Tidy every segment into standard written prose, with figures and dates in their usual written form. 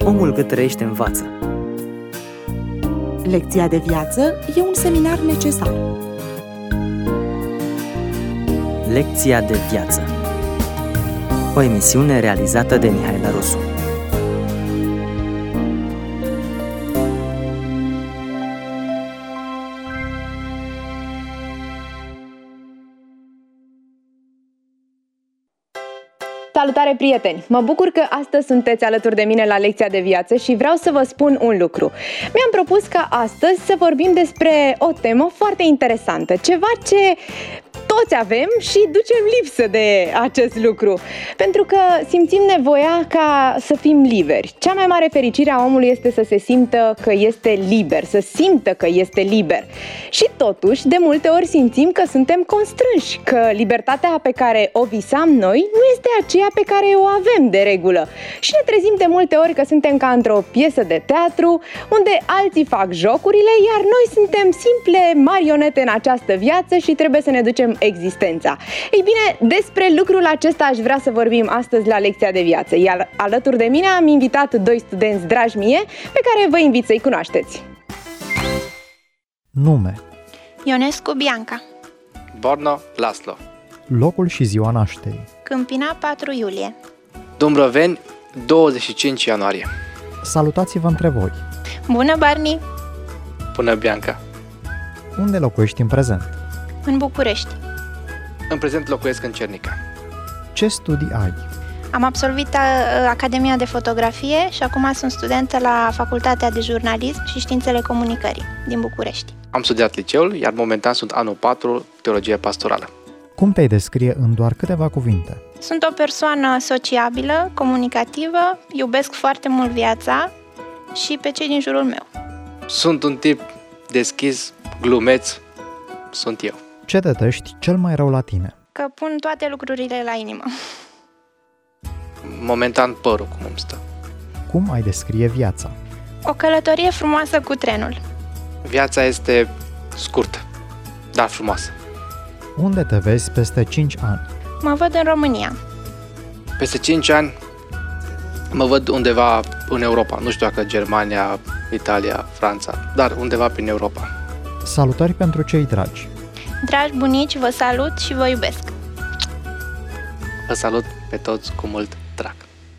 Omul cât trăiește învață. Lecția de viață e un seminar necesar. Lecția de viață. O emisiune realizată de Mihaela Rosu. Salutare, prieteni! Mă bucur că astăzi sunteți alături de mine la Lecția de Viață și vreau să vă spun un lucru. Mi-am propus ca astăzi să vorbim despre o temă foarte interesantă, ceva ce toți avem și ducem lipsă de acest lucru, pentru că simțim nevoia ca să fim liberi. Cea mai mare fericire a omului este să se simtă că este liber, să simtă că este liber. Și totuși, de multe ori simțim că suntem constrânși, că libertatea pe care o visam noi nu este aceea pe care o avem de regulă. Și ne trezim de multe ori că suntem ca într-o piesă de teatru, unde alții fac jocurile, iar noi suntem simple marionete în această viață și trebuie să ne ducem existența. Ei bine, despre lucrul acesta aș vrea să vorbim astăzi la Lecția de Viață. Iar alături de mine am invitat doi studenți dragi mie, pe care vă invit să-i cunoașteți. Nume: Ionescu Bianca. Borno Laslo. locul și ziua nașterii: Câmpina, 4 iulie. Dumbrăveni, 25 ianuarie. Salutați-vă între voi. Bună, Barney! Bună, Bianca! Unde locuiești în prezent? În București. În prezent locuiesc în Cernica. Ce studii ai? Am absolvit Academia de Fotografie și acum sunt studentă la Facultatea de Jurnalism și Științele Comunicării din București. Am studiat liceul, iar momentan sunt anul 4, Teologie Pastorală. Cum te-ai descrie în doar câteva cuvinte? Sunt o persoană sociabilă, comunicativă, iubesc foarte mult viața și pe cei din jurul meu. Sunt un tip deschis, glumeț, sunt eu. Ce detesti cel mai rău la tine? Că pun toate lucrurile la inimă. Momentan părul cum îmi stă. Cum ai descrie viața? O călătorie frumoasă cu trenul. Viața este scurtă, dar frumoasă. Unde te vezi peste 5 ani? Mă văd în România. Peste 5 ani mă văd undeva în Europa. Nu știu dacă Germania, Italia, Franța, dar undeva prin Europa. Salutări pentru cei dragi. Dragi bunici, vă salut și vă iubesc. Vă salut pe toți cu mult drag.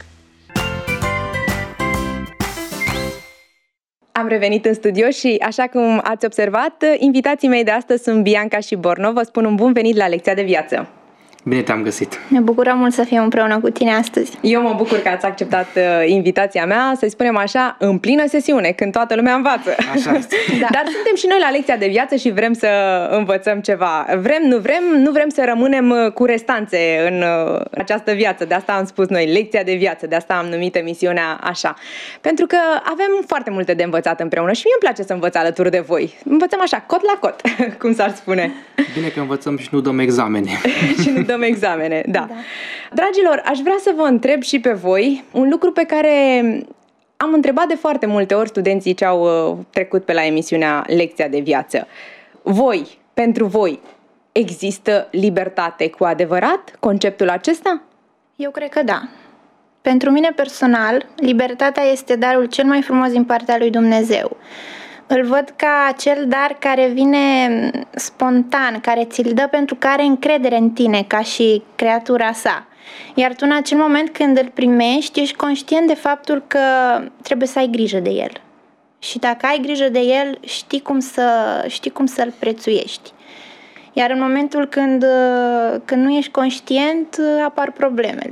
Am revenit în studio și, așa cum ați observat, invitații mei de astăzi sunt Bianca și Borno. Vă spun un bun venit la Lecția de Viață. Bine te-am găsit! Ne bucurăm mult să fim împreună cu tine astăzi. Eu mă bucur că ați acceptat invitația mea, să-i spunem așa, în plină sesiune, când toată lumea învață. Așa este. Da. Dar suntem și noi la Lecția de Viață și vrem să învățăm ceva. Vrem, nu vrem să rămânem cu restanțe în această viață. De asta am spus noi, Lecția de Viață, de asta am numit emisiunea așa. Pentru că avem foarte multe de învățat împreună și mie îmi place să învăț alături de voi. Învățăm așa, cot la cot, cum s-ar spune. Bine că învățăm și nu dăm examene. Și nu dăm examene, da. Dragilor, aș vrea să vă întreb și pe voi un lucru pe care am întrebat de foarte multe ori studenții ce au trecut pe la emisiunea Lecția de Viață. Voi, pentru voi, există libertate cu adevărat? Conceptul acesta? Eu cred că da. Pentru mine personal, libertatea este darul cel mai frumos din partea lui Dumnezeu. Îl văd ca acel dar care vine spontan, care ți-l dă pentru că are încredere în tine ca și creatura sa. Iar tu în acel moment când îl primești, ești conștient de faptul că trebuie să ai grijă de el. Și dacă ai grijă de el, știi cum să-l prețuiești. Iar în momentul când nu ești conștient, apar problemele.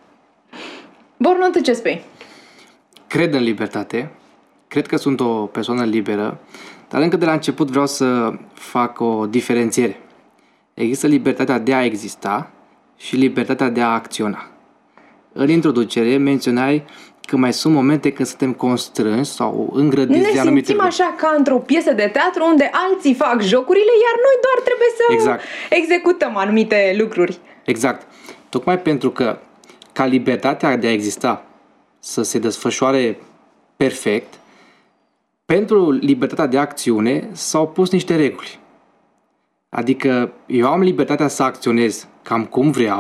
Bornu, tu ce spui? Cred în libertate. Cred că sunt o persoană liberă, dar încă de la început vreau să fac o diferențiere. Există libertatea de a exista și libertatea de a acționa. În introducere menționai că mai sunt momente când suntem constrânși sau îngrădiți de anumite lucruri. Ne simțim așa ca într-o piesă de teatru unde alții fac jocurile, iar noi doar trebuie să executăm anumite lucruri. Exact. Tocmai pentru că ca libertatea de a exista să se desfășoare perfect, pentru libertatea de acțiune s-au pus niște reguli. Adică eu am libertatea să acționez cam cum vreau,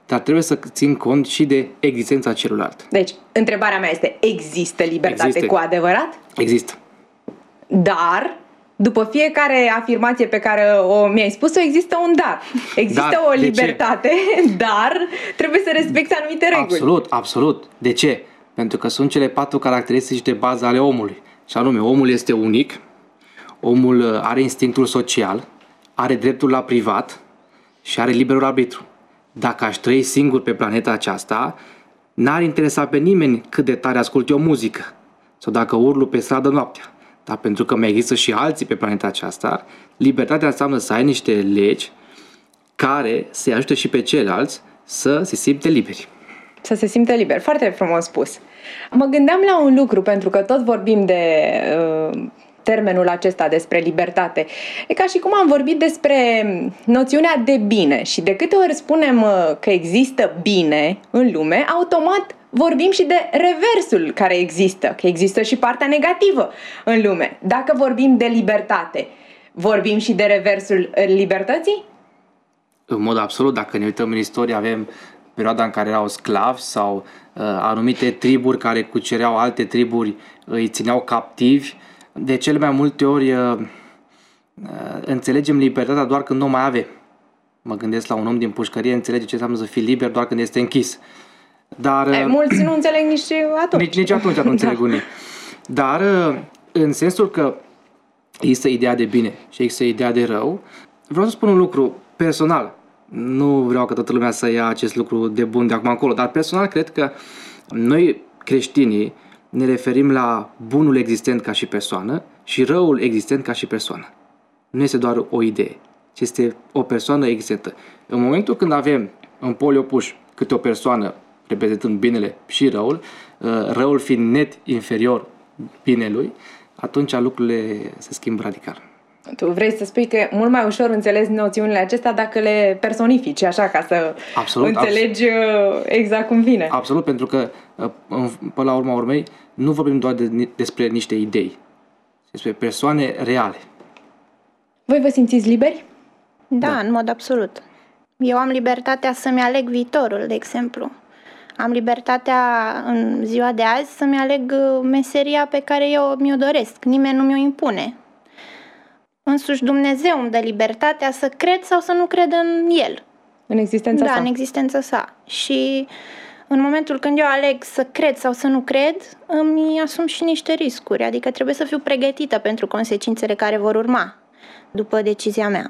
dar trebuie să țin cont și de existența celuilalt. Deci, întrebarea mea este, există libertate cu adevărat? Există. Dar, după fiecare afirmație pe care mi-ai spus-o, există un dar. Există o libertate, dar trebuie să respecti anumite reguli. Absolut. De ce? Pentru că sunt cele 4 caracteristici de bază ale omului. Și anume, omul este unic, omul are instinctul social, are dreptul la privat și are liberul arbitru. Dacă aș trăi singur pe planeta aceasta, n-ar interesa pe nimeni cât de tare ascult eu muzică sau dacă urlu pe stradă noaptea. Dar pentru că mai există și alții pe planeta aceasta, libertatea înseamnă să ai niște legi care să-i ajute și pe ceilalți să se simte liberi. Să se simte liber. Foarte frumos spus. Mă gândeam la un lucru, pentru că tot vorbim de termenul acesta despre libertate. E ca și cum am vorbit despre noțiunea de bine și de câte ori spunem că există bine în lume, automat vorbim și de reversul care există, că există și partea negativă în lume. Dacă vorbim de libertate, vorbim și de reversul libertății? În mod absolut, dacă ne uităm în istorie, avem perioada în care erau sclavi sau anumite triburi care cucereau alte triburi, îi țineau captivi. De cele mai multe ori înțelegem libertatea doar când nu mai avem. Mă gândesc la un om din pușcărie, înțelege ce înseamnă să fii liber doar când este închis. Dar mulți nu înțeleg nici atunci. Nici atunci nu înțeleg unii. Dar în sensul că există ideea de bine și există ideea de rău, vreau să spun un lucru personal. Nu vreau ca toată lumea să ia acest lucru de bun de acum încolo, dar personal cred că noi creștinii ne referim la bunul existent ca și persoană și răul existent ca și persoană. Nu este doar o idee, ci este o persoană existentă. În momentul când avem în poli opuși câte o persoană reprezentând binele și răul fiind net inferior binelui, atunci lucrurile se schimbă radical. Tu vrei să spui că e mult mai ușor înțelegi noțiunile acestea dacă le personifici, așa, ca să înțelegi exact cum vine. Absolut, pentru că până la urma urmei nu vorbim doar despre niște idei, despre persoane reale. Voi vă simțiți liberi? Da, în mod absolut. Eu am libertatea să-mi aleg viitorul, de exemplu. Am libertatea în ziua de azi să-mi aleg meseria pe care eu mi-o doresc. Nimeni nu mi-o impune. Însuși Dumnezeu îmi dă libertatea să cred sau să nu cred în El. În existența sa. Da, în existența sa. Și în momentul când eu aleg să cred sau să nu cred, îmi asum și niște riscuri. Adică trebuie să fiu pregătită pentru consecințele care vor urma după decizia mea.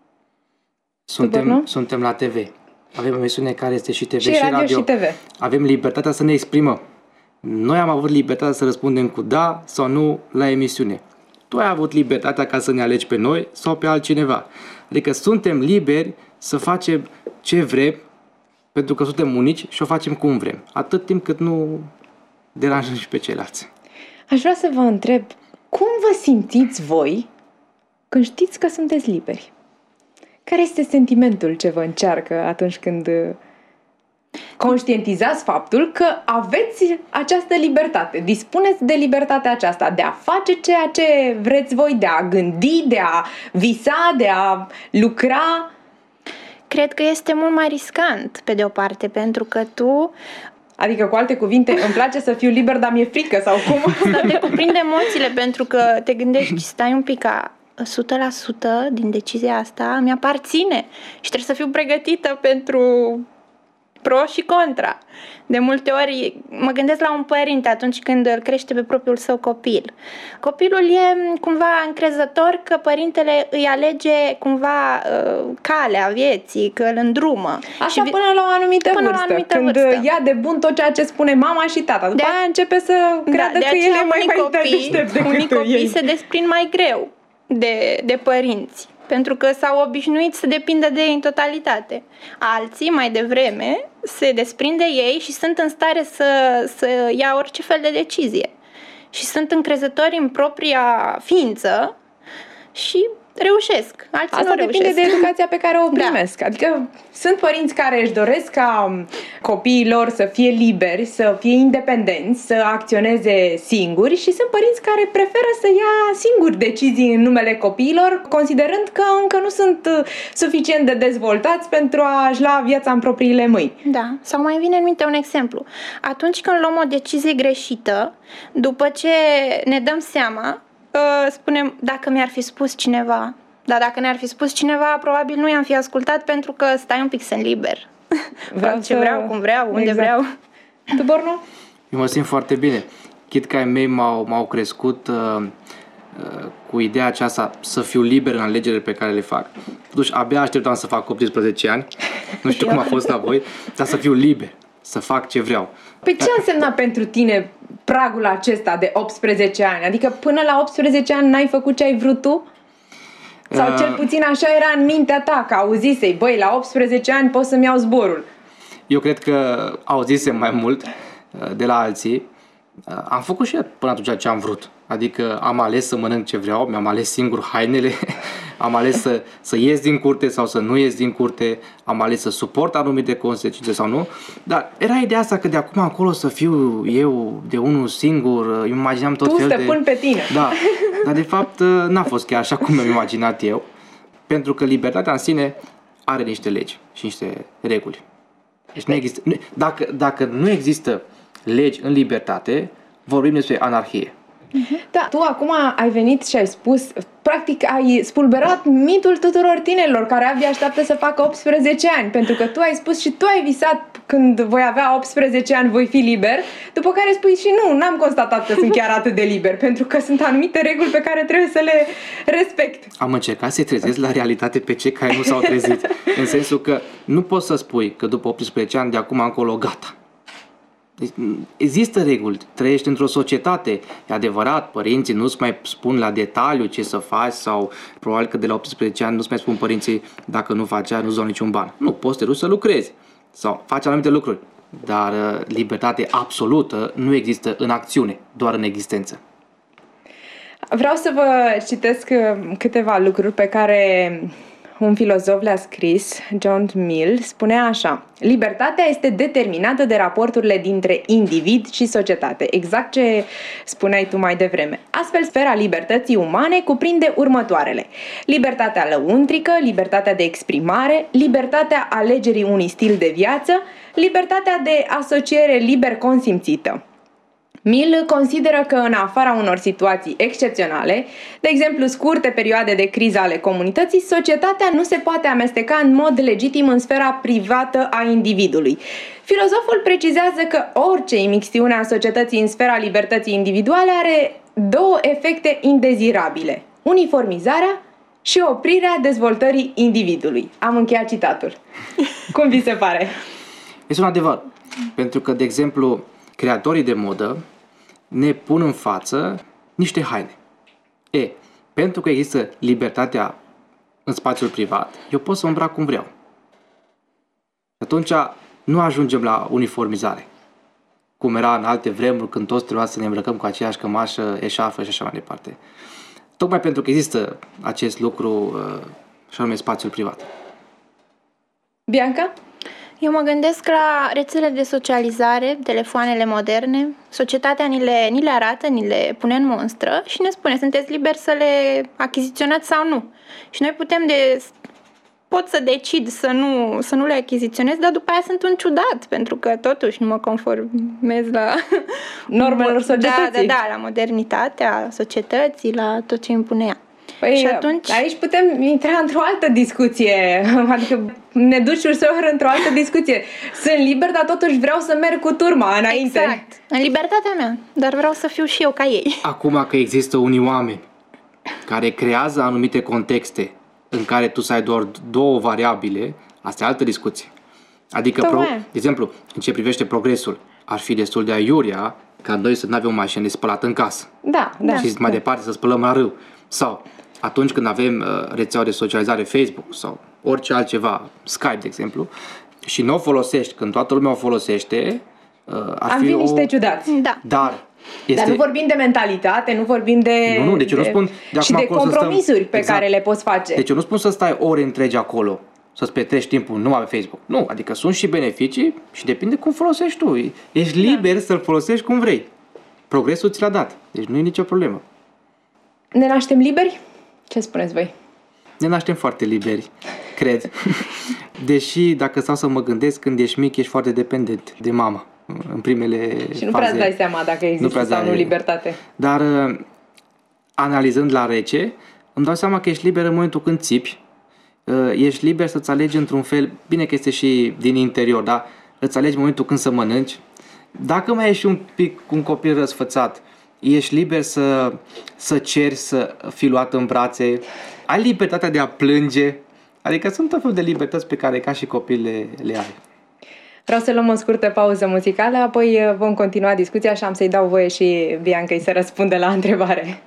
Suntem la TV. Avem o emisiune care este și TV și radio și TV. Avem libertatea să ne exprimăm. Noi am avut libertatea să răspundem cu da sau nu la emisiune. Tu ai avut libertatea ca să ne alegi pe noi sau pe altcineva. Adică suntem liberi să facem ce vrem, pentru că suntem unici și o facem cum vrem. Atât timp cât nu deranjăm și pe ceilalți. Aș vrea să vă întreb, cum vă simțiți voi când știți că sunteți liberi? Care este sentimentul ce vă încearcă atunci când conștientizați faptul că aveți această libertate, dispuneți de libertatea aceasta de a face ceea ce vreți voi, de a gândi, de a visa, de a lucra? Cred că este mult mai riscant, pe de o parte, pentru că tu... Adică, cu alte cuvinte, îmi place să fiu liber, dar mi-e frică, sau cum? Să te cuprinde emoțiile, pentru că te gândești, stai un pic, 100% din decizia asta mi aparține și trebuie să fiu pregătită pentru pro și contra. De multe ori mă gândesc la un părinte atunci când îl crește pe propriul său copil. Copilul e cumva încrezător că părintele îi alege cumva calea vieții, că îl îndrumă. Așa și până la o anumită vârstă, când ia de bun tot ceea ce spune mama și tata. După aia începe să creadă că el e mai deștept decât unii copii se desprind mai greu de părinți, pentru că s-au obișnuit să depindă de ei în totalitate. Alții, mai devreme, se desprinde ei și sunt în stare să ia orice fel de decizie. Și sunt încrezători în propria ființă și reușesc, alții Asta nu depinde reușesc. de educația pe care o primesc. Adică sunt părinți care își doresc ca copiii lor să fie liberi, să fie independenți, să acționeze singuri și sunt părinți care preferă să ia singuri decizii în numele copiilor, considerând că încă nu sunt suficient de dezvoltați pentru a-și lua viața în propriile mâini. Da, sau mai vine în minte un exemplu. Atunci când luăm o decizie greșită, după ce ne dăm seama, spunem, dacă mi-ar fi spus cineva, dar dacă ne-ar fi spus cineva, probabil nu i-am fi ascultat pentru că stai un pic, sunt liber. Fac ce vreau, cum vreau, unde vreau. Tu, Bornu? Eu mă simt foarte bine. Chit că ai mei m-au crescut cu ideea aceasta să fiu liber în alegerile pe care le fac. Totuși, abia așteptam să fac 18 ani, nu știu cum a fost la voi, dar să fiu liber, să fac ce vreau. Păi ce a însemnat pentru tine pragul acesta de 18 ani? Adică până la 18 ani n-ai făcut ce ai vrut tu? Sau cel puțin așa era în mintea ta, că auzisei, băi, la 18 ani pot să-mi iau zborul. Eu cred că auzisem mai mult de la alții. Am făcut și eu până atunci ce am vrut. Adică am ales să mănânc ce vreau, mi-am ales singur hainele, am ales să ies din curte sau să nu ies din curte, am ales să suport anumite consecințe sau nu. Dar era ideea asta că de acum încolo să fiu eu de unul singur, îmi imaginam tot felul de... Tu stăpân pe tine. Da, dar de fapt n-a fost chiar așa cum mi-am imaginat eu, pentru că libertatea în sine are niște legi și niște reguli. Deci nu există, dacă nu există legi în libertate, vorbim despre anarhie. Da, tu acum ai venit și ai spus, practic ai spulberat mitul tuturor tinerilor care abia așteaptă să facă 18 ani, pentru că tu ai spus și tu ai visat când voi avea 18 ani voi fi liber, după care spui și nu, n-am constatat că sunt chiar atât de liber, pentru că sunt anumite reguli pe care trebuie să le respect. Am încercat să-i trezesc la realitate pe cei care nu s-au trezit, în sensul că nu poți să spui că după 18 ani de acum încolo gata. Deci, există reguli, trăiești într-o societate, e adevărat, părinții nu-ți mai spun la detaliu ce să faci sau probabil că de la 18 ani nu-ți mai spun părinții dacă nu faci aia, nu-ți dau niciun ban. Nu, poți să te duci să lucrezi sau faci anumite lucruri, dar libertate absolută nu există în acțiune, doar în existență. Vreau să vă citesc câteva lucruri pe care un filozof le-a scris, John Mill, spunea așa: libertatea este determinată de raporturile dintre individ și societate, exact ce spuneai tu mai devreme. Astfel, sfera libertății umane cuprinde următoarele: libertatea lăuntrică, libertatea de exprimare, libertatea alegerii unui stil de viață, libertatea de asociere liber consimțită. Mill consideră că în afara unor situații excepționale, de exemplu scurte perioade de criză ale comunității, societatea nu se poate amesteca în mod legitim în sfera privată a individului. Filozoful precizează că orice imixtiune a societății în sfera libertății individuale are două efecte indezirabile: uniformizarea și oprirea dezvoltării individului. Am încheiat citatul. Cum vi se pare? Este un adevăr, pentru că, de exemplu, creatorii de modă ne pun în față niște haine. Pentru că există libertatea în spațiul privat, eu pot să îmbrac cum vreau. Atunci nu ajungem la uniformizare, cum era în alte vremuri când toți trebuia să ne îmbrăcăm cu aceeași cămașă, eșafă și așa mai departe. Tocmai pentru că există acest lucru, și anume spațiul privat. Bianca? Eu mă gândesc la rețele de socializare, telefoanele moderne. Societatea ni le arată, ni le pune în monstră și ne spune: sunteți liberi să le achiziționați sau nu. Și noi pot să decid să nu le achiziționez, dar după aia sunt un ciudat, pentru că totuși nu mă conformez la normelor societății. Da, la modernitatea societății, la tot ce impune ea. Păi, și atunci... aici putem intra într-o altă discuție, adică ne duci ușor într-o altă discuție. Sunt liber, dar totuși vreau să merg cu turma înainte. Exact, în libertatea mea, dar vreau să fiu și eu ca ei. Acum că există unii oameni care creează anumite contexte în care tu să ai doar două variabile, asta e altă discuție. Adică, de exemplu, în ce privește progresul, ar fi destul de aiurea ca noi să nu avem o mașină de spălat în casă. Da. Și mai departe să spălăm la râu. Sau atunci când avem rețeaua de socializare Facebook sau orice altceva, Skype, de exemplu, și nu o folosești când toată lumea o folosește, Am fi niște ciudați. Da. Dar nu vorbim de mentalitate, nu vorbim de... Nu, deci eu nu spun de și acum de acolo compromisuri pe exact. care le poți face. Deci eu nu spun să stai ore întregi acolo, să-ți petreci timpul numai pe Facebook. Nu, adică sunt și beneficii și depinde cum folosești tu. Ești liber să-l folosești cum vrei. Progresul ți l-a dat, deci nu e nicio problemă. Ne naștem liberi? Ce spuneți voi? Ne naștem foarte liberi, cred. Deși, dacă stau să mă gândesc, când ești mic, ești foarte dependent de mama în primele Și nu faze. prea îți dai seama dacă există sau nu libertate. Dar analizând la rece, îmi dau seama că ești liber în momentul când țipi, ești liber să-ți alegi într-un fel, bine că este și din interior, da? Îți alegi momentul când să mănânci. Dacă mai ești un pic un copil răsfățat, ești liber să ceri să fii luat în brațe, ai libertatea de a plânge, adică sunt tot felul de libertăți pe care ca și copil le ai. Vreau să luăm o scurtă pauză muzicală, apoi vom continua discuția și am să-i dau voie și Biancăi să răspundă la întrebare.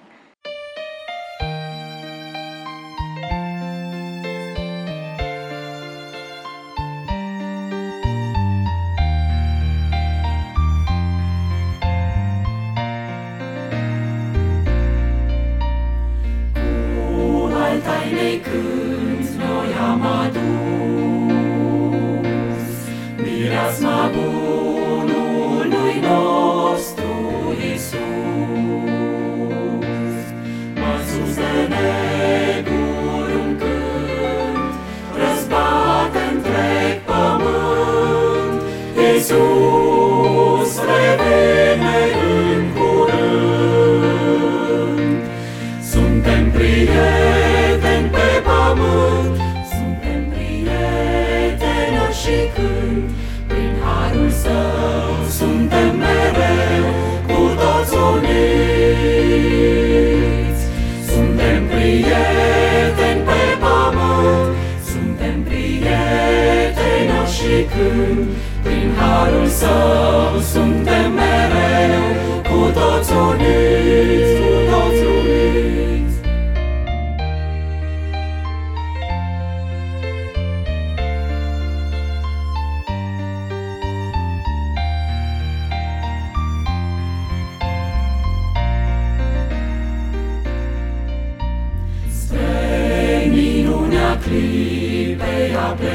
Mireasma bunului nostru Iisus, mai sus de neguri un cânt, răzbate întreg pământ. Iisus revine în curând. Suntem prieteni pe pământ, suntem prieteni și când, prin harul său suntem mereu cu toți uniți. Suntem prieteni pe pământ, suntem prieteni și când, prin harul său suntem mereu cu toți uniți, cu toți uniți. Clipei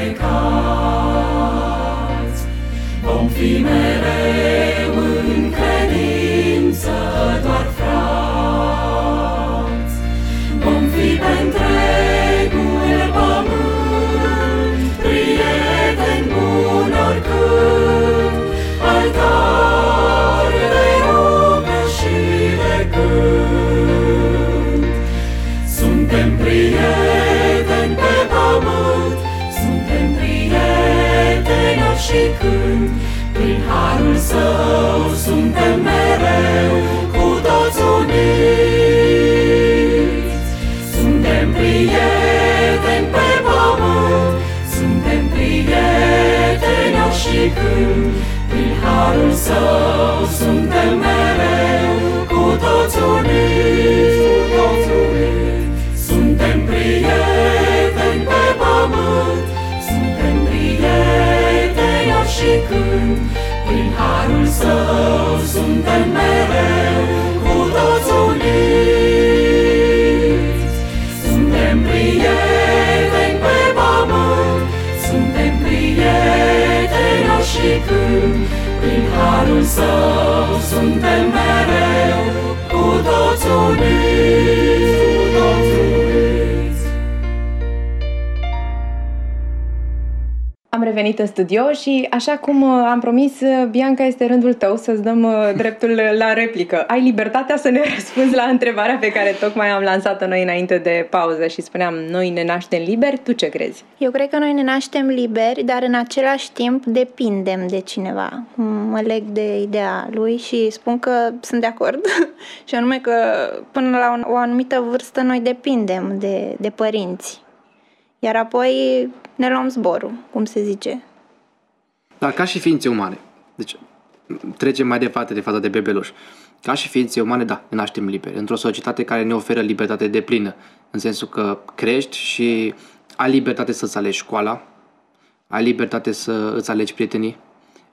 aplecați, vom fi mereu în credință doar frați. Vom fi pe întregul pământ, prieteni buni oricând, altar de rugă și de cânt. Suntem prieteni pe pământ, suntem prieteni și când, prin harul său suntem mereu cu toți uniți. Suntem prieteni pe pământ, suntem prieteni și când, prin harul său suntem mereu cu toți uniți, cu toți uniți. Suntem prieteni pe pământ, suntem prieteni și când, prin harul său suntem mereu cu toți uniți. Suntem prieteni pe pământ, suntem prieteni și când, prin harul său suntem mereu cu toți uniți, cu toți uniți. Am revenit în studio și, așa cum am promis, Bianca, este rândul tău să-ți dăm dreptul la replică. Ai libertatea să ne răspunzi la întrebarea pe care tocmai am lansat-o noi înainte de pauză și spuneam, noi ne naștem liberi, tu ce crezi? Eu cred că noi ne naștem liberi, dar în același timp depindem de cineva. Mă leg de ideea lui și spun că sunt de acord. Și anume că până la o anumită vârstă noi depindem de părinți. Iar apoi ne luăm zborul, cum se zice. Dar ca și ființe umane, deci trecem mai departe de faza de bebeluș. Ca și ființe umane, da, ne naștem liberi. Într-o societate care ne oferă libertate deplină, în sensul că crești și ai libertate să-ți alegi școala, ai libertate să îți alegi prietenii,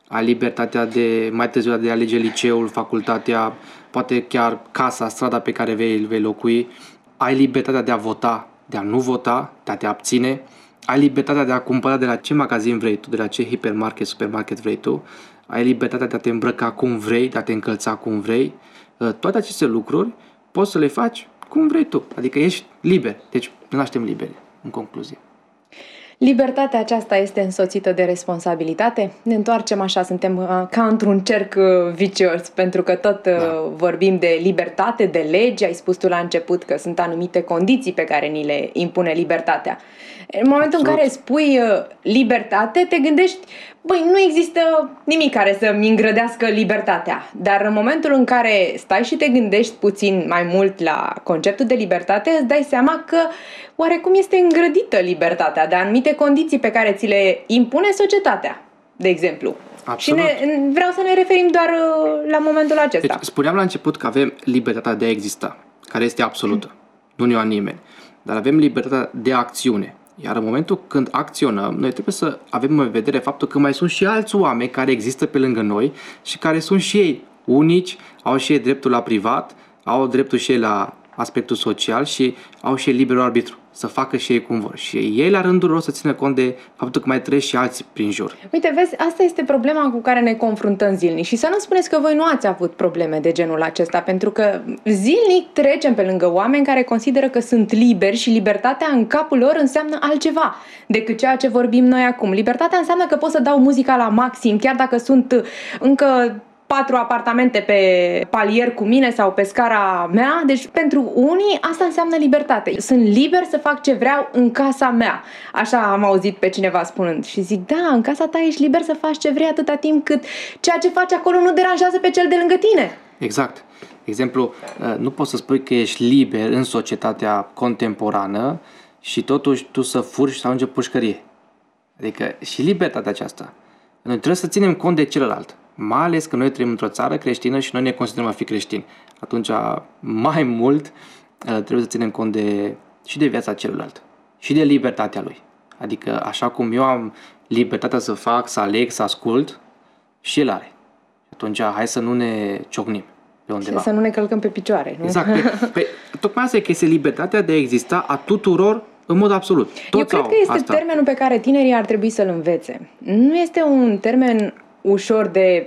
ai libertatea de mai târziu de a alege liceul, facultatea, poate chiar casa, strada pe care vei locui, ai libertatea de a vota, de a nu vota, de a te abține, ai libertatea de a cumpăra de la ce magazin vrei tu, de la ce hipermarket, supermarket vrei tu, ai libertatea de a te îmbrăca cum vrei, de a te încălța cum vrei. Toate aceste lucruri poți să le faci cum vrei tu, adică ești liber. Deci ne naștem liberi, în concluzie. Libertatea aceasta este însoțită de responsabilitate? Ne întoarcem așa, suntem ca într-un cerc vicios, pentru că tot vorbim de libertate, de legi. Ai spus tu la început că sunt anumite condiții pe care ni le impune libertatea. În momentul în care spui libertate, te gândești, băi, nu există nimic care să-mi îngrădească libertatea. Dar în momentul în care stai și te gândești puțin mai mult la conceptul de libertate, îți dai seama că oarecum este îngrădită libertatea de anumite condiții pe care ți le impune societatea, de exemplu. Absolut. Și vreau să ne referim doar la momentul acesta. Deci, spuneam la început că avem libertatea de a exista, care este absolută. Nu ne-o ia nimeni. Dar avem libertatea de acțiune. Iar în momentul când acționăm, noi trebuie să avem în vedere faptul că mai sunt și alți oameni care există pe lângă noi și care sunt și ei unici, au și ei dreptul la privat, au dreptul și ei la aspectul social și au și ei liberul arbitru, să facă și ei cum vor. Și ei la rândul lor să țină cont de faptul că mai trăiesc și alții prin jur. Uite, vezi, asta este problema cu care ne confruntăm zilnic și să nu spuneți că voi nu ați avut probleme de genul acesta, pentru că zilnic trecem pe lângă oameni care consideră că sunt liberi și libertatea în capul lor înseamnă altceva decât ceea ce vorbim noi acum. Libertatea înseamnă că pot să dau muzica la maxim, chiar dacă sunt încă 4 apartamente pe palier cu mine sau pe scara mea. Deci pentru unii asta înseamnă libertate. Sunt liber să fac ce vreau în casa mea. Așa am auzit pe cineva spunând. Și zic, da, în casa ta ești liber să faci ce vrei atâta timp cât ceea ce faci acolo nu deranjează pe cel de lângă tine. Exact. De exemplu, nu poți să spui că ești liber în societatea contemporană și totuși tu să furi sau ajungi pușcărie. Adică și libertatea aceasta. Noi trebuie să ținem cont de celălalt. Mai ales că noi trăim într-o țară creștină și noi ne considerăm a fi creștini. Atunci, mai mult, trebuie să ținem cont și de viața celuilalt și de libertatea lui. Adică, așa cum eu am libertatea să fac, să aleg, să ascult, și el are. Atunci, hai să nu ne ciocnim pe undeva. Și să nu ne călcăm pe picioare, nu? Exact. Tocmai asta e că este libertatea de a exista a tuturor în mod absolut. Toți eu cred că este asta. Termenul pe care tinerii ar trebui să-l învețe. Nu este un termen ușor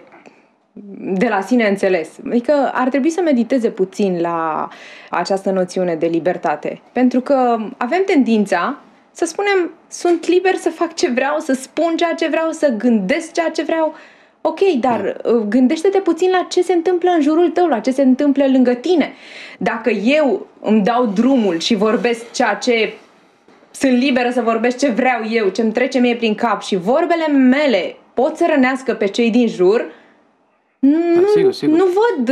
de la sine înțeles. Adică ar trebui să mediteze puțin la această noțiune de libertate. Pentru că avem tendința să spunem, sunt liber să fac ce vreau, să spun ceea ce vreau, să gândesc ceea ce vreau. Ok, dar gândește-te puțin la ce se întâmplă în jurul tău, la ce se întâmplă lângă tine. Dacă eu îmi dau drumul și vorbesc ceea ce sunt liberă să vorbesc ce vreau eu, ce îmi trece mie prin cap și vorbele mele pot să rănească pe cei din jur, sigur. Nu văd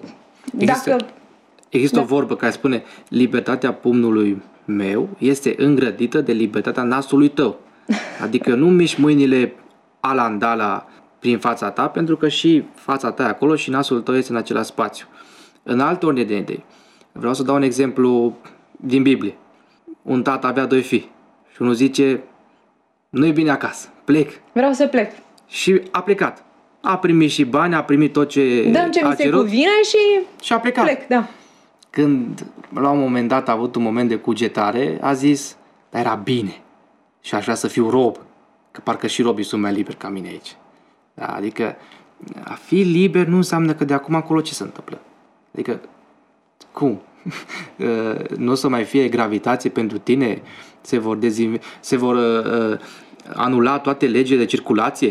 Există o vorbă care spune: libertatea pumnului meu este îngrădită de libertatea nasului tău. Adică nu miști mâinile alandala prin fața ta, pentru că și fața ta e acolo și nasul tău este în același spațiu. În altă ordine de idei, vreau să dau un exemplu din Biblie. Un tată avea 2 fii și unul zice: nu-i bine acasă, plec. Vreau să plec. Și a plecat. A primit și bani, a primit tot ce dăm ce a mi se cerut cuvine și a plecat. Plec, da. Când la un moment dat a avut un moment de cugetare, a zis: dar era bine și aș vrea să fiu rob, că parcă și robii sunt mai liberi ca mine aici. Da, adică a fi liber nu înseamnă că de acum încolo ce se întâmplă. Adică cum? Nu o să mai fie gravitație pentru tine? Se vor anula toate legile de circulație?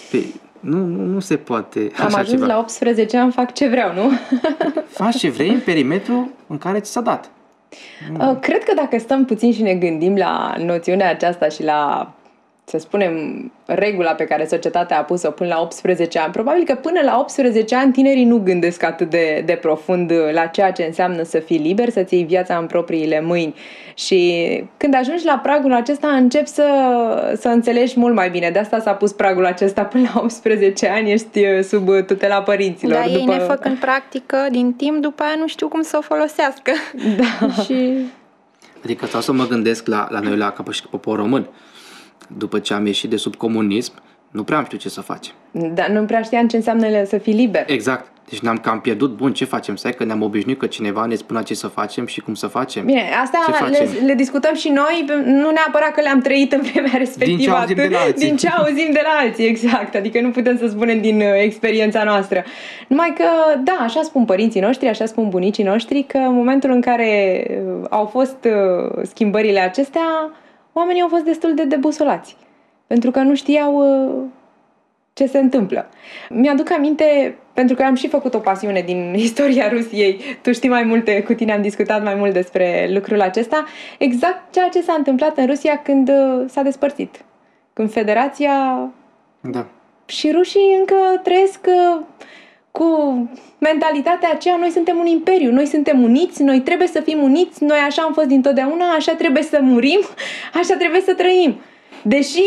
Nu se poate așa Am ajuns ceva. la 18 ani, fac ce vreau, nu? Faci ce vrei în perimetrul în care ți s-a dat. Cred că dacă stăm puțin și ne gândim la noțiunea aceasta și la, să spunem, regula pe care societatea a pus-o până la 18 ani, probabil că până la 18 ani tinerii nu gândesc atât de profund la ceea ce înseamnă să fii liber, să-ți iei viața în propriile mâini. Și când ajungi la pragul acesta, începi să înțelegi mult mai bine. De asta s-a pus pragul acesta până la 18 ani, ești sub tutela părinților. Da, ei ne fac în practică din timp, după aia nu știu cum să o folosească. Da. Adică să mă gândesc la noi, ca și popor român. După ce am ieșit de sub comunism, nu prea am știut ce să facem. Dar nu prea știam ce înseamnă să fii liber. Exact. Deci ne-am cam pierdut. Bun, ce facem? Stai că ne-am obișnuit că cineva ne spunea ce să facem și cum să facem. Bine, asta le discutăm și noi, nu neapărat că le-am trăit în vremea respectivă. Din ce auzim de la alții, exact. Adică nu putem să spunem din experiența noastră. Numai că, da, așa spun părinții noștri, așa spun bunicii noștri, că în momentul în care au fost schimbările acestea, oamenii au fost destul de debusolați. Pentru că nu știau ce se întâmplă. Mi-aduc aminte, pentru că am și făcut o pasiune din istoria Rusiei, tu știi mai multe, cu tine am discutat mai mult despre lucrul acesta, exact ceea ce s-a întâmplat în Rusia când s-a despărțit. Când Federația... Da. Și rușii încă trăiesc cu mentalitatea aceea, noi suntem un imperiu, noi suntem uniți, noi trebuie să fim uniți, noi așa am fost dintotdeauna, așa trebuie să murim, așa trebuie să trăim. Deși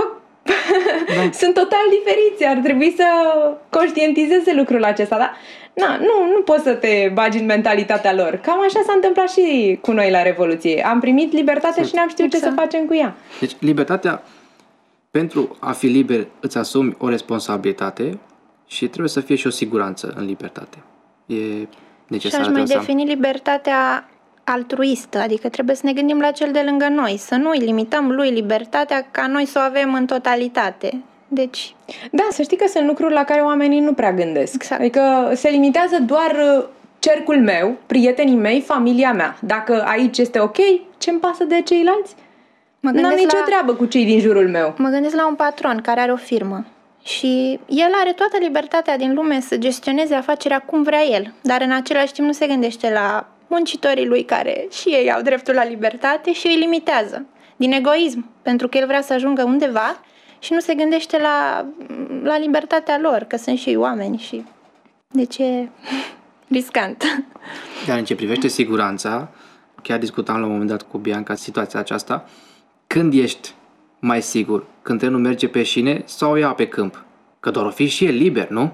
da. Sunt total diferiți, ar trebui să conștientizeze lucrul acesta, dar nu poți să te bagi în mentalitatea lor. Cam așa s-a întâmplat și cu noi la Revoluție. Am primit libertatea și n-am știut ce să facem cu ea. Deci libertatea, pentru a fi liber, îți asumi o responsabilitate și trebuie să fie și o siguranță în libertate. E necesar. Și aș mai defini libertatea altruistă, adică trebuie să ne gândim la cel de lângă noi, să nu îi limităm lui libertatea ca noi să o avem în totalitate. Deci... Da, să știi că sunt lucruri la care oamenii nu prea gândesc. Exact. Adică se limitează doar cercul meu, prietenii mei, familia mea. Dacă aici este ok, ce-mi pasă de ceilalți? N-am nicio treabă cu cei din jurul meu. Mă gândesc la un patron care are o firmă și el are toată libertatea din lume să gestioneze afacerea cum vrea el, dar în același timp nu se gândește la muncitorii lui care și ei au dreptul la libertate și îi limitează din egoism, pentru că el vrea să ajungă undeva și nu se gândește la libertatea lor, că sunt și ei oameni și deci e riscant. Dar în ce privește siguranța, chiar discutam la un moment dat cu Bianca situația aceasta, când ești mai sigur? Când trenul merge pe șine sau ea pe câmp? Că doar o fi și el liber, nu?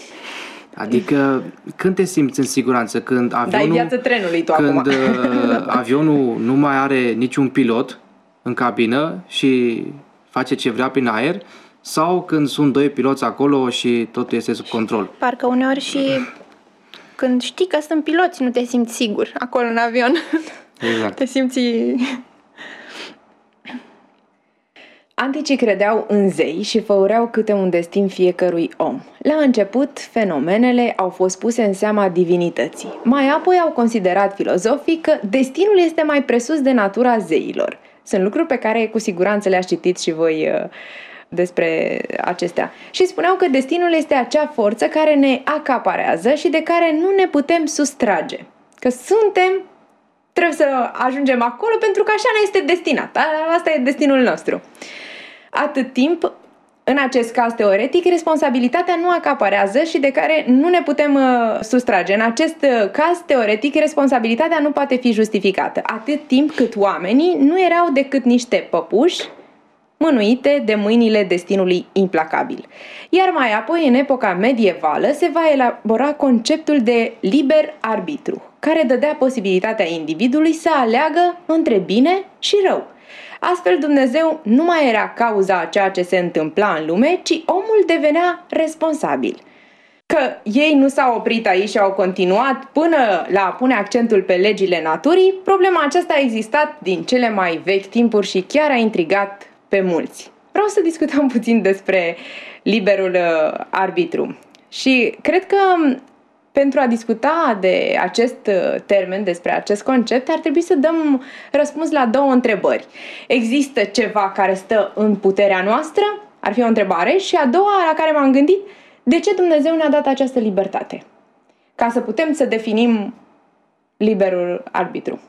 Adică când te simți în siguranță? Când avionul, dai viață trenului tu când acum. avionul nu mai are niciun pilot în cabină și face ce vrea prin aer, sau când sunt doi piloți acolo și totul este sub control? Parcă uneori și când știi că sunt piloți nu te simți sigur acolo în avion. Exact. Te simți... Anticii credeau în zei și făureau câte un destin fiecărui om. La început, fenomenele au fost puse în seama divinității. Mai apoi au considerat filozofii că destinul este mai presus de natura zeilor. Sunt lucruri pe care cu siguranță le-ați citit și voi despre acestea. Și spuneau că destinul este acea forță care ne acaparează și de care nu ne putem sustrage. Că trebuie să ajungem acolo pentru că așa ne este destinat. Asta e destinul nostru. Atât timp, în acest caz teoretic, responsabilitatea nu acaparează și de care nu ne putem sustrage. În acest caz teoretic, responsabilitatea nu poate fi justificată. Atât timp cât oamenii nu erau decât niște păpuși mânuite de mâinile destinului implacabil. Iar mai apoi, în epoca medievală, se va elabora conceptul de liber arbitru, care dădea posibilitatea individului să aleagă între bine și rău. Astfel, Dumnezeu nu mai era cauza a ceea ce se întâmpla în lume, ci omul devenea responsabil. Că ei nu s-au oprit aici și au continuat până la a pune accentul pe legile naturii, problema aceasta a existat din cele mai vechi timpuri și chiar a intrigat pe mulți. Vreau să discutăm puțin despre liberul arbitru. Și cred că pentru a discuta de acest termen, despre acest concept, ar trebui să dăm răspuns la două întrebări. Există ceva care stă în puterea noastră? Ar fi o întrebare. Și a doua la care m-am gândit, de ce Dumnezeu ne-a dat această libertate? Ca să putem să definim liberul arbitru.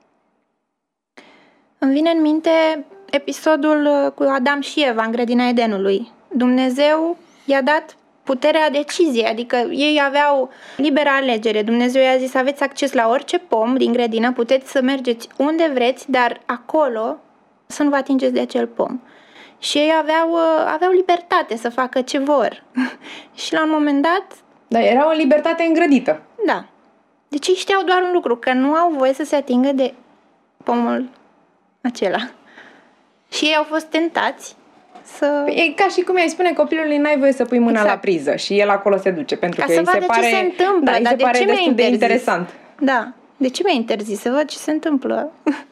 Îmi vine în minte episodul cu Adam și Eva în grădina Edenului. Dumnezeu i-a dat puterea deciziei, adică ei aveau liberă alegere. Dumnezeu i-a zis, aveți acces la orice pom din grădină, puteți să mergeți unde vreți, dar acolo să nu vă atingeți de acel pom. Și ei aveau libertate să facă ce vor. Și la un moment dat... Dar era o libertate îngrădită. Da. Deci ei știau doar un lucru, că nu au voie să se atingă de pomul acela. Și ei au fost tentați E ca și cum ai spune copilului, n-ai voie să pui mâna la priză și el acolo se duce, pentru că să îi se vadă pare, ce se întâmplă, îi dar se de pare ce mi-ai destul de interzis? interesant. Da, de ce mi-ai interzis? Să văd ce se întâmplă.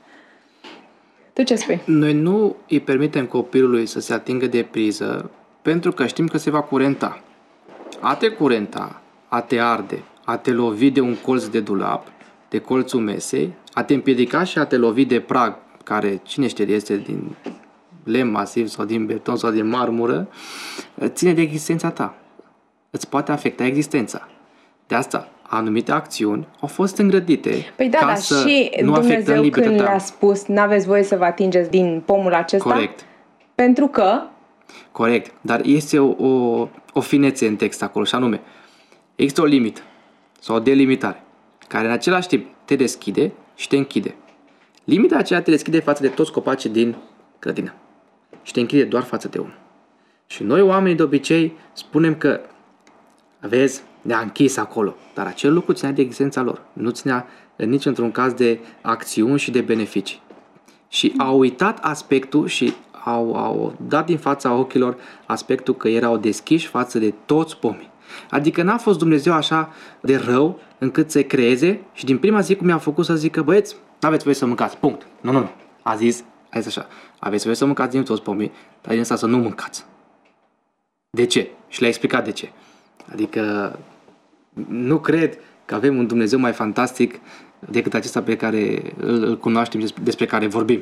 Tu ce spui? Noi nu îi permitem copilului să se atingă de priză pentru că știm că se va curenta. A te curenta, a te arde, a te lovi de un colț de dulap, de colțul mesei, a te împiedica și a te lovi de prag, care cine știe este din lemn masiv sau din beton sau din marmură, ține de existența ta. Îți poate afecta existența. De asta, anumite acțiuni au fost îngrădite Păi da, ca dar să și nu afectăm Dumnezeu când libertatea. le-a spus n-aveți voie să vă atingeți din pomul acesta? Corect. Pentru că Corect, dar este o finețe în text acolo și anume, există o limită sau o delimitare care în același timp te deschide și te închide. Limita aceea te deschide față de toți copacii din grădină și te închide doar față de unul. Și noi oamenii de obicei spunem că vezi, ne-a închis acolo, dar acel lucru ținea de existența lor, nu ținea nici într-un caz de acțiuni și de beneficii. Și au uitat aspectul și au dat din fața ochilor aspectul că erau deschiși față de toți pomii. Adică n-a fost Dumnezeu așa de rău încât să-i creeze și din prima zi cum i-a făcut să zică, băieți, n-aveți voie să mâncați, punct. Nu. A zis așa, aveți voie să mâncați din toți pomii, dar din asta să nu mâncați. De ce? Și le-a explicat de ce. Adică nu cred că avem un Dumnezeu mai fantastic decât acesta pe care îl cunoaștem și despre care vorbim.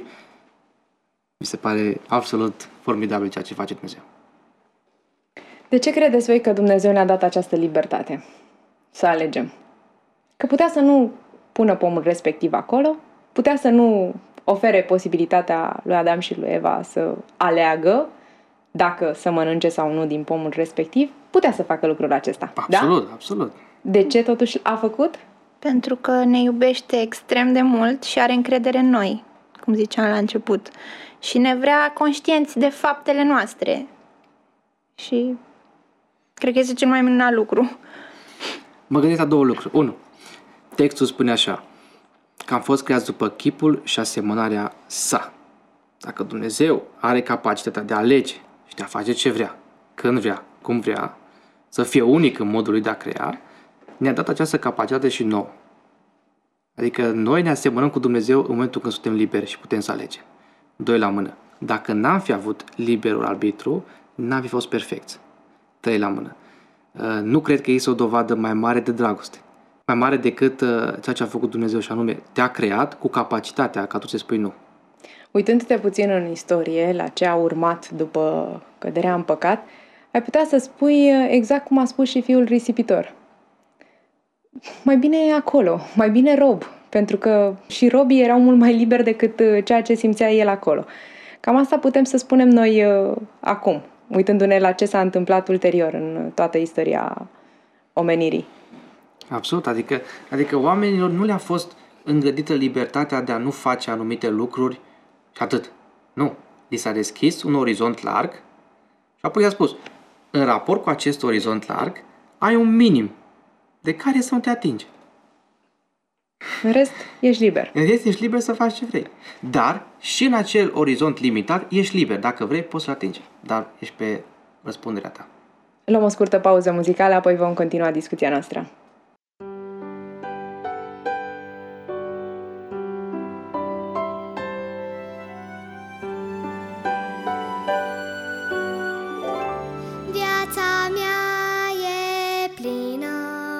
Mi se pare absolut formidabil ceea ce face Dumnezeu. de ce credeți voi că Dumnezeu ne-a dat această libertate? Să alegem. Că putea să nu pună pomul respectiv acolo, putea să nu ofere posibilitatea lui Adam și lui Eva să aleagă dacă să mănânce sau nu din pomul respectiv, putea să facă lucrul acesta. Absolut, da? absolut. De ce totuși a făcut? Pentru că ne iubește extrem de mult și are încredere în noi, cum ziceam la început. Și ne vrea conștienți de faptele noastre. Și cred că este cel mai minunat lucru. Mă gândesc la două lucruri. Unu, textul spune așa, că am fost creați după chipul și asemănarea sa. Dacă Dumnezeu are capacitatea de a alege și de a face ce vrea, când vrea, cum vrea, să fie unic în modul lui de a crea, ne-a dat această capacitate și nouă. Adică noi ne asemănăm cu Dumnezeu în momentul când suntem liberi și putem să alegem. Doi la mână. Dacă n-am fi avut liberul arbitru, n-am fi fost perfecți. Trei la mână. Nu cred că este o dovadă mai mare de dragoste. Mai mare decât ceea ce a făcut Dumnezeu și anume te-a creat cu capacitatea ca tu să spui nu. Uitându-te puțin în istorie, la ce a urmat după căderea în păcat, ai putea să spui exact cum a spus și fiul risipitor. Mai bine e acolo, mai bine rob, pentru că și robii erau mult mai liberi decât ceea ce simțea el acolo. Cam asta putem să spunem noi acum, uitându-ne la ce s-a întâmplat ulterior în toată istoria omenirii. Absolut, adică oamenilor nu le-a fost îngădită libertatea de a nu face anumite lucruri și atât. Nu. Li s-a deschis un orizont larg și apoi i-a spus, în raport cu acest orizont larg, ai un minim de care să nu te atingi. În rest, ești liber. În rest, ești liber să faci ce vrei. Dar și în acel orizont limitat, ești liber. Dacă vrei, poți să-l atingi. Dar ești pe răspunderea ta. Luăm o scurtă pauză muzicală, apoi vom continua discuția noastră. Viața mea e plină,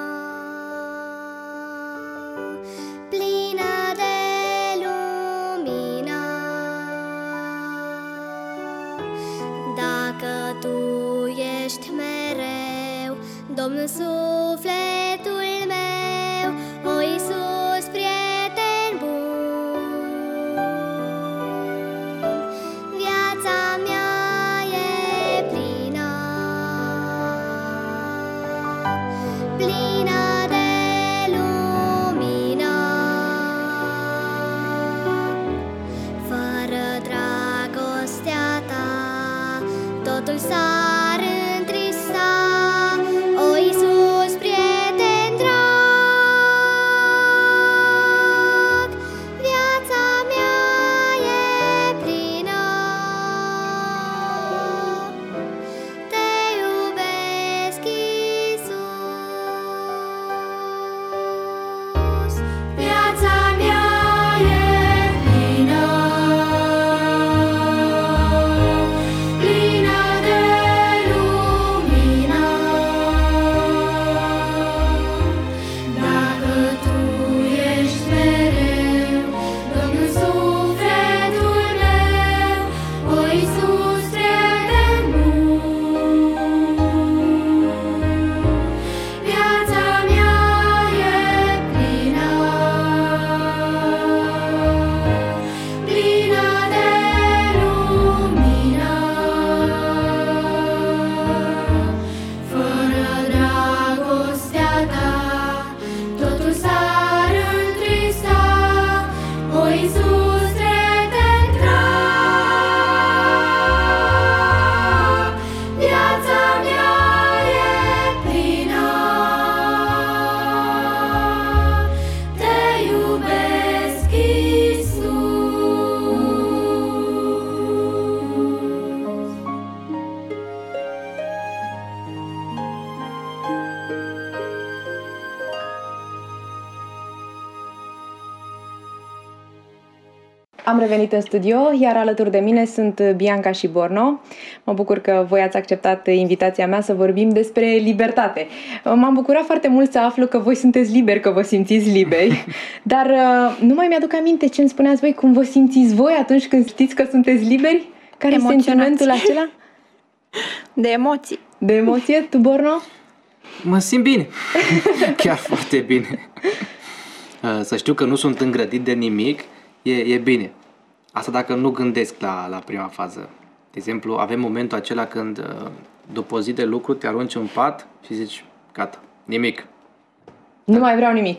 plină de lumină. Dacă tu ești mereu Domnul sufletul meu, o Iisus, prieten bun, viața mea e plină, plină de lumină. Fără dragostea ta, totul s-ar întrista, o Iisus, prieten drag, viața mea e plină, Am revenit în studio, iar alături de mine sunt Bianca și Borno. Mă bucur că voi ați acceptat invitația mea să vorbim despre libertate. M-am bucurat foarte mult să aflu că voi sunteți liberi, că vă simțiți liberi, dar nu mai mi-aduc aminte ce îmi spuneați voi, cum vă simțiți voi atunci când știți că sunteți liberi? Care e sentimentul acela? De emoții. De emoție? Tu, Borno? Mă simt bine. Chiar foarte bine. Să știu că nu sunt îngrădit de nimic, e bine. Asta dacă nu gândesc la prima fază. De exemplu, avem momentul acela când după o zi de lucru te arunci în pat și zici, gata, nimic. Nu mai vreau nimic.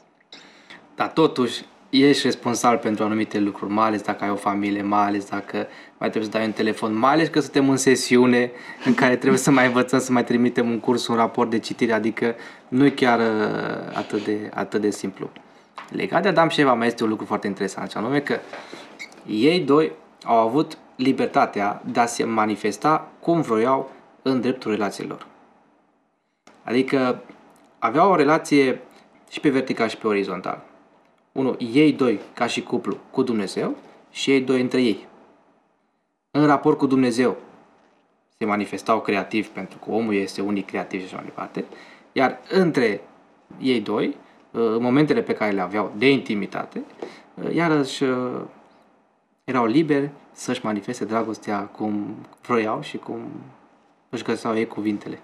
Dar totuși ești responsabil pentru anumite lucruri, mai ales dacă ai o familie, mai ales dacă mai trebuie să dai un telefon, mai ales că suntem în sesiune în care trebuie să mai învățăm, să mai trimitem un curs, un raport de citire, adică nu e chiar atât de simplu. Legat de Adam și Eva mai este un lucru foarte interesant, și anume că ei doi au avut libertatea de a se manifesta cum vroiau în dreptul relațiilor. Adică aveau o relație și pe vertical și pe orizontal. Unul, ei doi ca și cuplu cu Dumnezeu și ei doi între ei. În raport cu Dumnezeu se manifestau creativ pentru că omul este unic creativ și așa mai departe, iar între ei doi, în momentele pe care le aveau de intimitate, iarăși erau liberi să-și manifeste dragostea cum vroiau și cum își găseau ei cuvintele.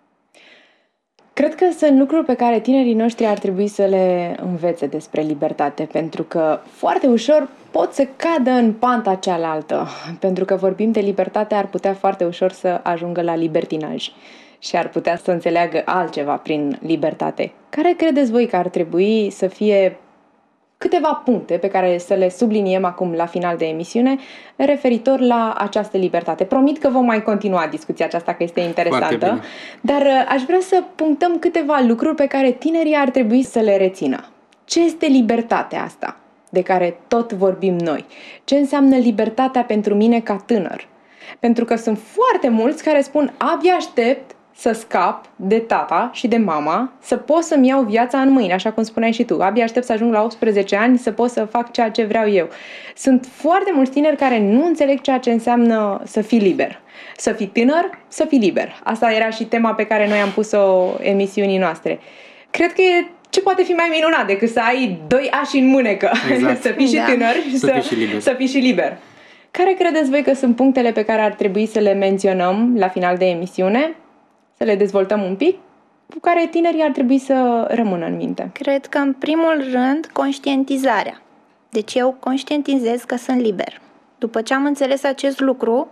Cred că sunt lucruri pe care tinerii noștri ar trebui să le învețe despre libertate, pentru că foarte ușor pot să cadă în panta cealaltă. Pentru că vorbim de libertate, ar putea foarte ușor să ajungă la libertinaj și ar putea să înțeleagă altceva prin libertate. Care credeți voi că ar trebui să fie câteva puncte pe care să le subliniem acum la final de emisiune referitor la această libertate? Promit că vom mai continua discuția aceasta, că este interesantă, dar aș vrea să punctăm câteva lucruri pe care tinerii ar trebui să le rețină. Ce este libertatea asta de care tot vorbim noi? Ce înseamnă libertatea pentru mine ca tânăr? Pentru că sunt foarte mulți care spun, abia aștept să scap de tata și de mama, să pot să-mi iau viața în mâini, așa cum spuneai și tu. Abia aștept să ajung la 18 ani să pot să fac ceea ce vreau eu. Sunt foarte mulți tineri care nu înțeleg ceea ce înseamnă să fii liber. Să fii tânăr, să fii liber. Asta era și tema pe care noi am pus-o emisiunii noastre. Cred că e ce poate fi mai minunat decât să ai 2 ași în mânecă. Exact. Să fii și tânăr și să fii și liber. Care credeți voi că sunt punctele pe care ar trebui să le menționăm la final de emisiune? Să le dezvoltăm un pic, cu care tinerii ar trebui să rămână în minte? Cred că, în primul rând, conștientizarea. Deci eu conștientizez că sunt liber. După ce am înțeles acest lucru,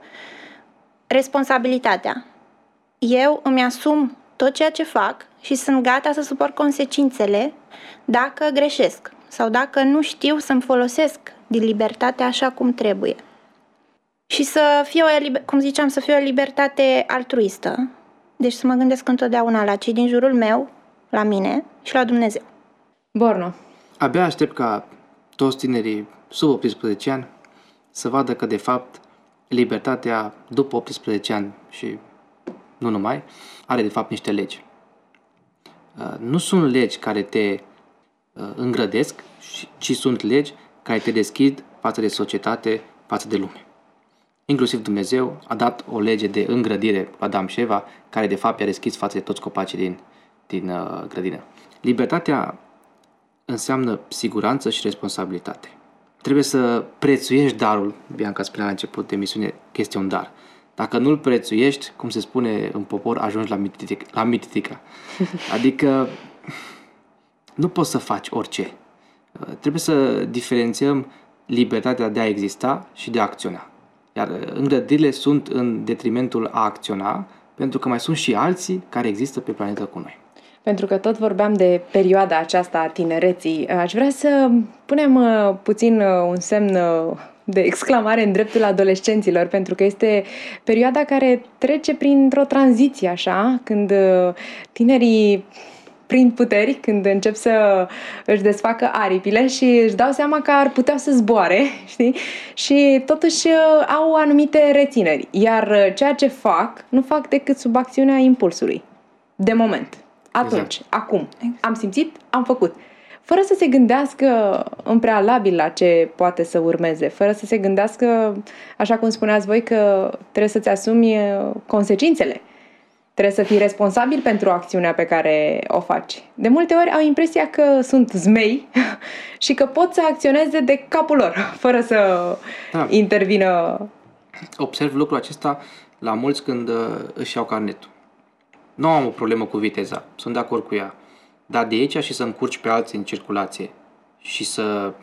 responsabilitatea. Eu îmi asum tot ceea ce fac și sunt gata să suport consecințele dacă greșesc sau dacă nu știu să-mi folosesc din libertate așa cum trebuie. Și să fie, cum ziceam, să fie o libertate altruistă. Deci să mă gândesc întotdeauna la cei din jurul meu, la mine și la Dumnezeu. Borno. Abia aștept ca toți tinerii sub 18 ani să vadă că, de fapt, libertatea după 18 ani și nu numai, are, de fapt, niște legi. Nu sunt legi care te îngrădesc, ci sunt legi care te deschid față de societate, față de lume. Inclusiv Dumnezeu a dat o lege de îngrădire la Adam și Eva, care de fapt i-a deschis față de toți copacii din grădină. Libertatea înseamnă siguranță și responsabilitate. Trebuie să prețuiești darul. Bianca spunea la început de emisiune că este un dar. Dacă nu-l prețuiești, cum se spune în popor, ajungi la mititica. Adică nu poți să faci orice. Trebuie să diferențiem libertatea de a exista și de a acționa. Iar îngrădirile sunt în detrimentul a acționa, pentru că mai sunt și alții care există pe planetă cu noi. Pentru că tot vorbeam de perioada aceasta a tinereții, aș vrea să punem puțin un semn de exclamare în dreptul adolescenților, pentru că este perioada care trece printr-o tranziție, așa, când tinerii prind puteri, când încep să își desfacă aripile și își dau seama că ar putea să zboare, știi? Și totuși au anumite rețineri. Iar ceea ce fac, nu fac decât sub acțiunea impulsului. De moment. Atunci, acum, am simțit, am făcut. Fără să se gândească în prealabil la ce poate să urmeze, fără să se gândească, așa cum spuneați voi, că trebuie să-ți asumi consecințele. Trebuie să fii responsabil pentru acțiunea pe care o faci. De multe ori au impresia că sunt zmei și că pot să acționeze de capul lor, fără să intervină. Observ lucrul acesta la mulți când își iau carnetul. Nu am o problemă cu viteza, sunt de acord cu ea. Dar de aici și să încurci pe alții în circulație și să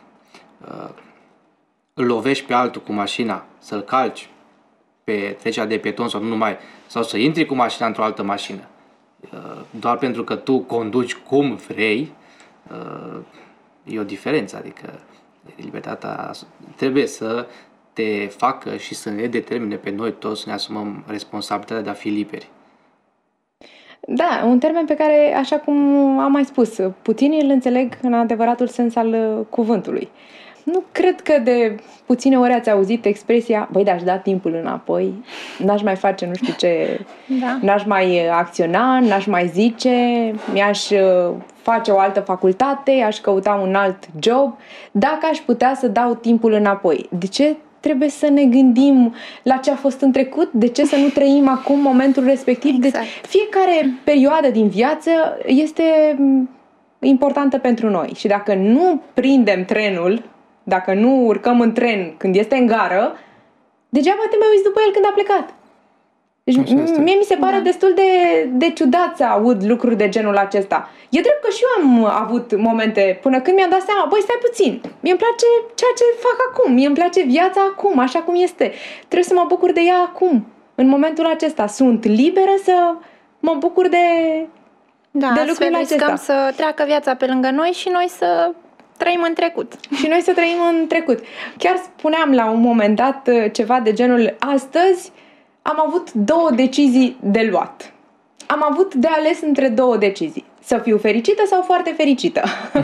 îl lovești pe altul cu mașina, să-l calci pe trecerea de pieton sau nu numai, sau să intri cu mașina într-o altă mașină, doar pentru că tu conduci cum vrei, e o diferență. Adică libertatea trebuie să te facă și să ne determine pe noi toți să ne asumăm responsabilitatea de a fi liberi. Da, un termen pe care, așa cum am mai spus, puțini îl înțeleg în adevăratul sens al cuvântului. Nu cred că de puține ori ați auzit expresia, băi, de-aș da timpul înapoi, n-aș mai face nu știu ce, n-aș mai acționa, n-aș mai zice, mi-aș face o altă facultate, aș căuta un alt job, dacă aș putea să dau timpul înapoi. De ce trebuie să ne gândim la ce a fost în trecut? De ce să nu trăim acum momentul respectiv? Exact. Fiecare perioadă din viață este importantă pentru noi și dacă nu prindem trenul, dacă nu urcăm în tren când este în gară, degeaba te mai uiți după el când a plecat. Deci mie mi se pare destul de ciudat să aud lucruri de genul acesta. E drept că și eu am avut momente până când mi-am dat seama, băi, stai puțin, mie îmi place ceea ce fac acum, mie îmi place viața acum, așa cum este. Trebuie să mă bucur de ea acum, în momentul acesta. Sunt liberă să mă bucur de lucrurile acestea. Riscăm să treacă viața pe lângă noi și noi să trăim în trecut. Și noi să trăim în trecut. Chiar spuneam la un moment dat ceva de genul, astăzi am avut 2 decizii de luat. Am avut de ales între 2 decizii. Să fiu fericită sau foarte fericită.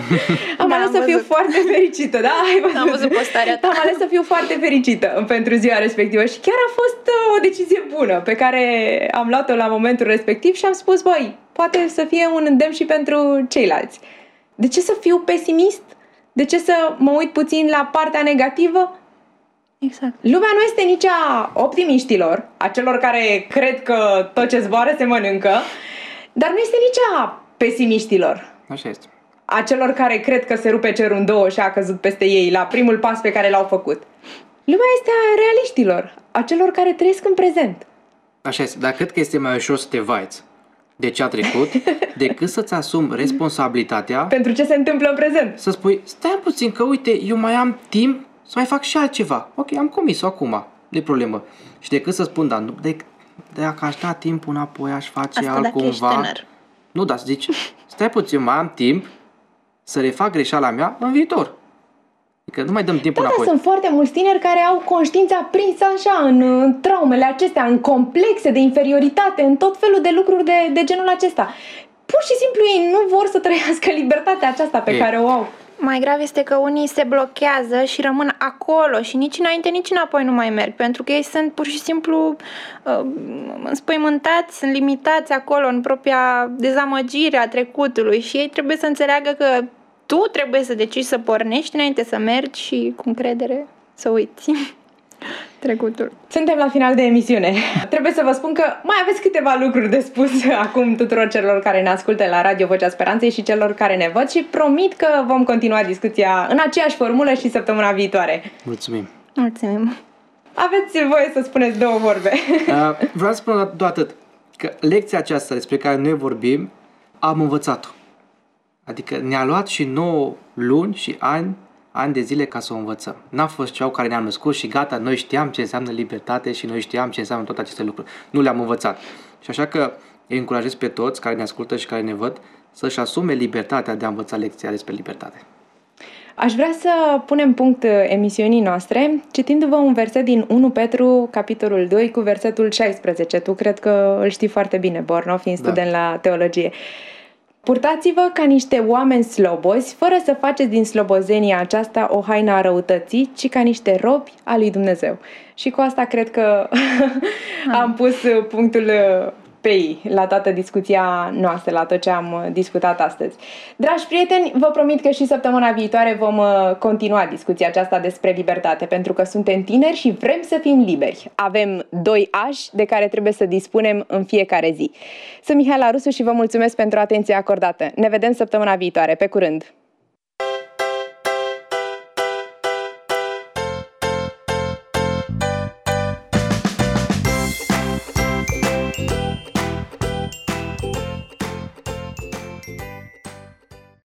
Am ales să fiu foarte fericită, da? Am văzut postarea ta. Am ales să fiu foarte fericită pentru ziua respectivă și chiar a fost o decizie bună pe care am luat-o la momentul respectiv și am spus, băi, poate să fie un îndemn și pentru ceilalți. De ce să fiu pesimist? De ce să mă uit puțin la partea negativă? Exact. Lumea nu este nici a optimiștilor, a celor care cred că tot ce zboară se mănâncă, dar nu este nici a pesimiștilor. Așa este. A celor care cred că se rupe cerul în 2 și a căzut peste ei la primul pas pe care l-au făcut. Lumea este a realiștilor, a celor care trăiesc în prezent. Așa este, dar cred că este mai ușor să te vaiți de ce a trecut decât să-ți asumi responsabilitatea pentru ce se întâmplă în prezent. Să spui, stai puțin că uite, eu mai am timp să mai fac și altceva. Ok, am comis-o acum, nu-i problemă. Și decât să spun, dar dacă aș da timpul înapoi, aș face asta altcumva. Nu, dar să zici, stai puțin, mai am timp să refac greșeala mea în viitor. Adică nu mai dăm timpul înapoi. Sunt foarte mulți tineri care au conștiința prinsă așa în traumele acestea, în complexe de inferioritate, în tot felul de lucruri de genul acesta. Pur și simplu ei nu vor să trăiască libertatea aceasta pe care o au. Mai grav este că unii se blochează și rămân acolo și nici înainte, nici înapoi nu mai merg, pentru că ei sunt pur și simplu înspăimântați, sunt limitați acolo în propria dezamăgire a trecutului și ei trebuie să înțeleagă că tu trebuie să decizi să pornești înainte să mergi și cu încredere să uiți trecutul. Suntem la final de emisiune. Trebuie să vă spun că mai aveți câteva lucruri de spus acum tuturor celor care ne ascultă la Radio Vocea Speranței și celor care ne văd și promit că vom continua discuția în aceeași formulă și săptămâna viitoare. Mulțumim! Mulțumim! Aveți voie să spuneți 2 vorbe. Vreau să spun doar atât, că lecția aceasta despre care noi vorbim, am învățat-o. Adică ne-a luat și 9 luni și ani de zile ca să o învățăm. N-a fost ceva care ne-am născut și gata, noi știam ce înseamnă libertate și noi știam ce înseamnă toate aceste lucruri. Nu le-am învățat. Și așa că îi încurajez pe toți care ne ascultă și care ne văd să-și asume libertatea de a învăța lecția despre libertate. Aș vrea să punem punct emisiunii noastre citindu-vă un verset din 1 Petru, capitolul 2, cu versetul 16. Tu cred că îl știi foarte bine, Borno, fiind student la teologie. Purtați-vă ca niște oameni slobozi, fără să faceți din slobozenia aceasta o haină a răutății, ci ca niște robi al lui Dumnezeu. Și cu asta cred că am pus punctul pei la toată discuția noastră, la tot ce am discutat astăzi. Dragi prieteni, vă promit că și săptămâna viitoare vom continua discuția aceasta despre libertate, pentru că suntem tineri și vrem să fim liberi. Avem 2 ași de care trebuie să dispunem în fiecare zi. Sunt Mihaela Rusu și vă mulțumesc pentru atenția acordată. Ne vedem săptămâna viitoare. Pe curând!